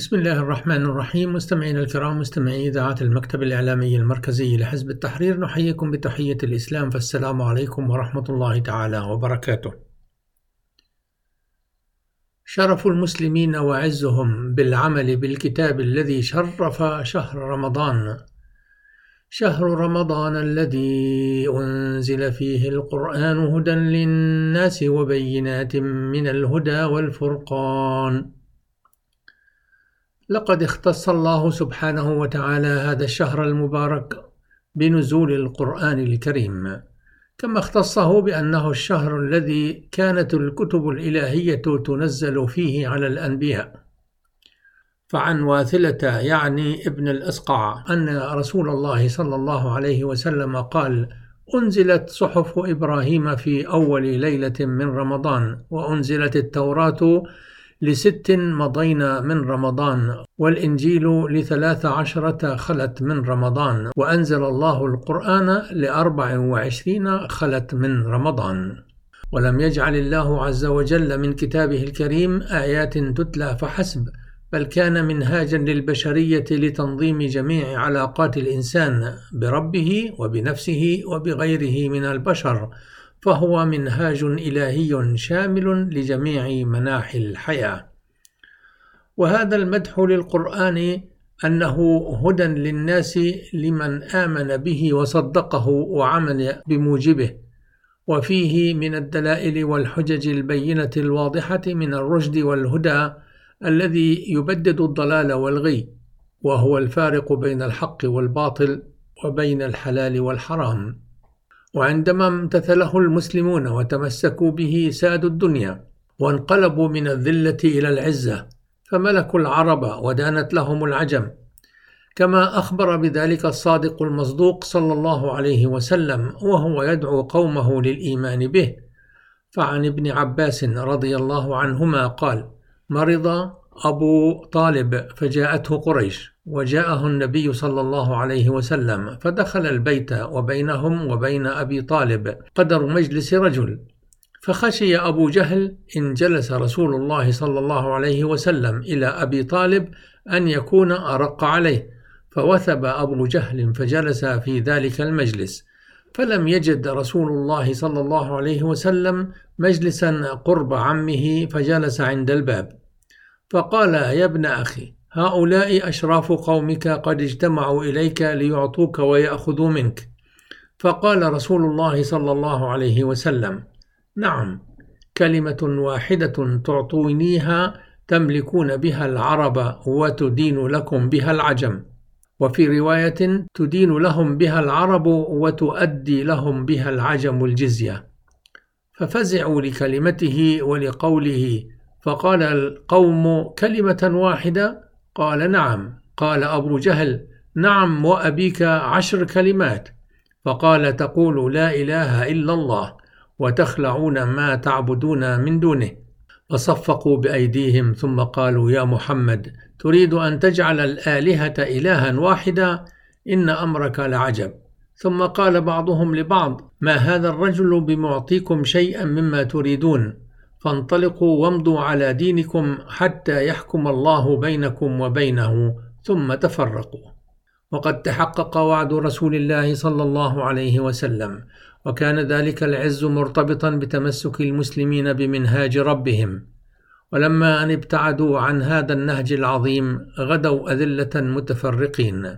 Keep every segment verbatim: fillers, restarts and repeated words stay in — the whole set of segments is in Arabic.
بسم الله الرحمن الرحيم. مستمعينا الكرام، مستمعي إذاعة المكتب الإعلامي المركزي لحزب التحرير، نحييكم بتحية الإسلام، فالسلام عليكم ورحمة الله تعالى وبركاته. شرف المسلمين وعزهم بالعمل بالكتاب الذي شرف شهر رمضان، شهر رمضان الذي أنزل فيه القرآن هدى للناس وبينات من الهدى والفرقان. لقد اختص الله سبحانه وتعالى هذا الشهر المبارك بنزول القرآن الكريم، كما اختصه بأنه الشهر الذي كانت الكتب الإلهية تنزل فيه على الأنبياء. فعن واثلة يعني ابن الأسقع أن رسول الله صلى الله عليه وسلم قال: أنزلت صحف إبراهيم في أول ليلة من رمضان، وأنزلت التوراة لست مضين من رمضان، والإنجيل لثلاث عشرة خلت من رمضان، وأنزل الله القرآن لأربع وعشرين خلت من رمضان. ولم يجعل الله عز وجل من كتابه الكريم آيات تتلى فحسب، بل كان منهاجا للبشرية لتنظيم جميع علاقات الإنسان بربه وبنفسه وبغيره من البشر، فهو منهاج إلهي شامل لجميع مناحي الحياة. وهذا المدح للقرآن أنه هدى للناس لمن آمن به وصدقه وعمل بموجبه، وفيه من الدلائل والحجج البينة الواضحة من الرشد والهدى الذي يبدد الضلال والغي، وهو الفارق بين الحق والباطل وبين الحلال والحرام. وعندما امتثله المسلمون وتمسكوا به سادوا الدنيا، وانقلبوا من الذلة إلى العزة، فملكوا العرب ودانت لهم العجم، كما أخبر بذلك الصادق المصدوق صلى الله عليه وسلم وهو يدعو قومه للإيمان به. فعن ابن عباس رضي الله عنهما قال: مرض أبو طالب فجاءته قريش، وجاءه النبي صلى الله عليه وسلم، فدخل البيت وبينهم وبين أبي طالب قدر مجلس رجل، فخشي أبو جهل إن جلس رسول الله صلى الله عليه وسلم إلى أبي طالب أن يكون أرق عليه، فوثب أبو جهل فجلس في ذلك المجلس، فلم يجد رسول الله صلى الله عليه وسلم مجلسا قرب عمه، فجلس عند الباب، فقال: يا ابن أخي، هؤلاء أشراف قومك قد اجتمعوا إليك ليعطوك ويأخذوا منك. فقال رسول الله صلى الله عليه وسلم: نعم، كلمة واحدة تعطونيها تملكون بها العرب وتدين لكم بها العجم، وفي رواية: تدين لهم بها العرب وتؤدي لهم بها العجم الجزية. ففزعوا لكلمته ولقوله، فقال القوم: كلمة واحدة؟ قال: نعم. قال أبو جهل: نعم، وأبيك عشر كلمات. فقال: تقول لا إله إلا الله وتخلعون ما تعبدون من دونه. فصفقوا بأيديهم ثم قالوا: يا محمد، تريد أن تجعل الآلهة إلها واحدا؟ إن أمرك لعجب. ثم قال بعضهم لبعض: ما هذا الرجل بمعطيكم شيئا مما تريدون، فانطلقوا وامضوا على دينكم حتى يحكم الله بينكم وبينه. ثم تفرقوا. وقد تحقق وعد رسول الله صلى الله عليه وسلم، وكان ذلك العز مرتبطا بتمسك المسلمين بمنهاج ربهم، ولما أن ابتعدوا عن هذا النهج العظيم غدوا أذلة متفرقين،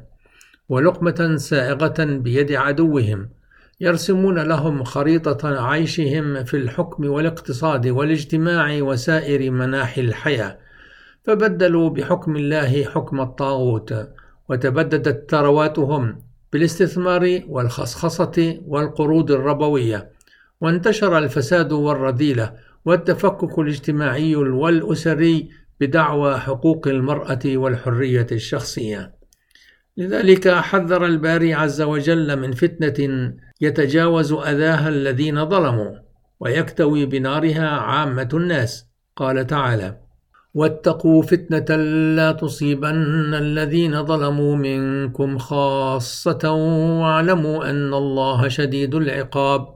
ولقمة سائغة بيد عدوهم، يرسمون لهم خريطة عيشهم في الحكم والاقتصاد والاجتماع وسائر مناحي الحياة، فبدلوا بحكم الله حكم الطاغوت، وتبددت ثرواتهم بالاستثمار والخصخصة والقروض الربوية، وانتشر الفساد والرذيلة والتفكك الاجتماعي والأسري بدعوى حقوق المرأة والحرية الشخصية. لذلك حذر الباري عز وجل من فتنة يتجاوز أذاها الذين ظلموا ويكتوي بنارها عامة الناس. قال تعالى: واتقوا فتنة لا تصيبن الذين ظلموا منكم خاصة واعلموا أن الله شديد العقاب.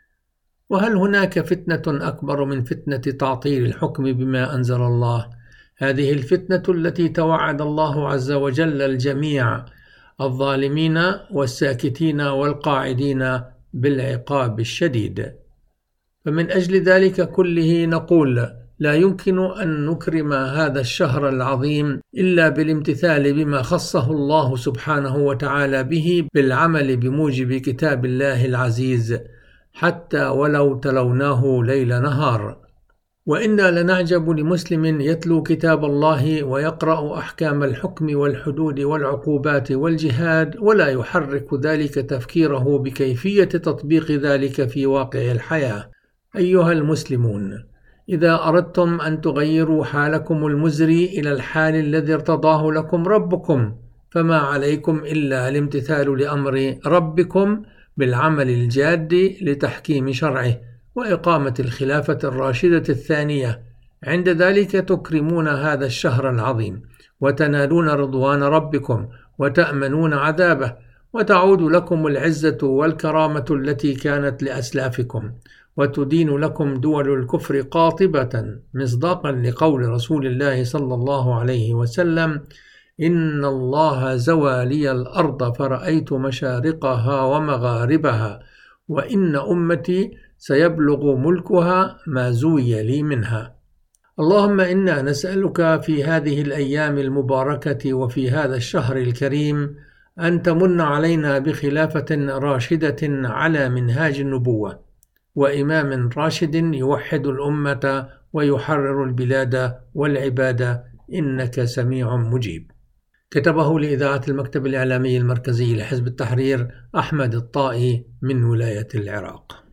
وهل هناك فتنة أكبر من فتنة تعطيل الحكم بما أنزل الله؟ هذه الفتنة التي توعد الله عز وجل الجميع، الظالمين والساكتين والقاعدين، بالعقاب الشديد. فمن أجل ذلك كله نقول: لا يمكن أن نكرم هذا الشهر العظيم إلا بالامتثال بما خصه الله سبحانه وتعالى به، بالعمل بموجب كتاب الله العزيز، حتى ولو تلوناه ليل نهار. وإنا لنعجب لمسلم يتلو كتاب الله ويقرأ أحكام الحكم والحدود والعقوبات والجهاد، ولا يحرك ذلك تفكيره بكيفية تطبيق ذلك في واقع الحياة. أيها المسلمون، إذا أردتم أن تغيروا حالكم المزري إلى الحال الذي ارتضاه لكم ربكم، فما عليكم إلا الامتثال لأمر ربكم بالعمل الجاد لتحكيم شرعه وإقامة الخلافة الراشدة الثانية. عند ذلك تكرمون هذا الشهر العظيم، وتنالون رضوان ربكم، وتأمنون عذابه، وتعود لكم العزة والكرامة التي كانت لأسلافكم، وتدين لكم دول الكفر قاطبة، مصداقا لقول رسول الله صلى الله عليه وسلم: إن الله زوى لي الأرض فرأيت مشارقها ومغاربها، وإن أمتي سيبلغ ملكها ما زوي لي منها. اللهم إنا نسألك في هذه الأيام المباركة وفي هذا الشهر الكريم أن تمن علينا بخلافة راشدة على منهاج النبوة، وإمام راشد يوحد الأمة ويحرر البلاد والعباد، إنك سميع مجيب. كتبه لإذاعة المكتب الإعلامي المركزي لحزب التحرير أحمد الطائي من ولاية العراق.